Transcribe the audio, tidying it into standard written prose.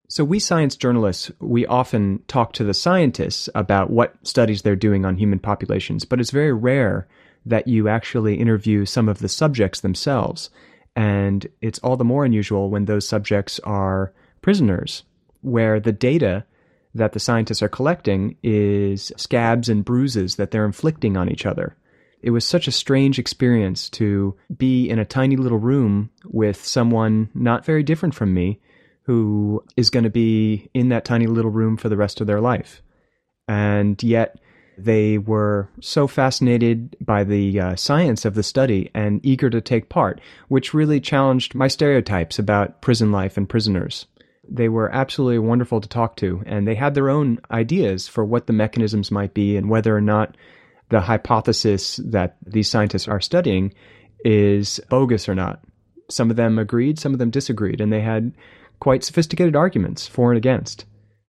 So we science journalists, we often talk to the scientists about what studies they're doing on human populations, but it's very rare that you actually interview some of the subjects themselves. And it's all the more unusual when those subjects are prisoners, where the data that the scientists are collecting is scabs and bruises that they're inflicting on each other. It was such a strange experience to be in a tiny little room with someone not very different from me who is going to be in that tiny little room for the rest of their life. And yet they were so fascinated by the science of the study and eager to take part, which really challenged my stereotypes about prison life and prisoners. They were absolutely wonderful to talk to, and they had their own ideas for what the mechanisms might be and whether or not the hypothesis that these scientists are studying is bogus or not. Some of them agreed, some of them disagreed, and they had quite sophisticated arguments for and against.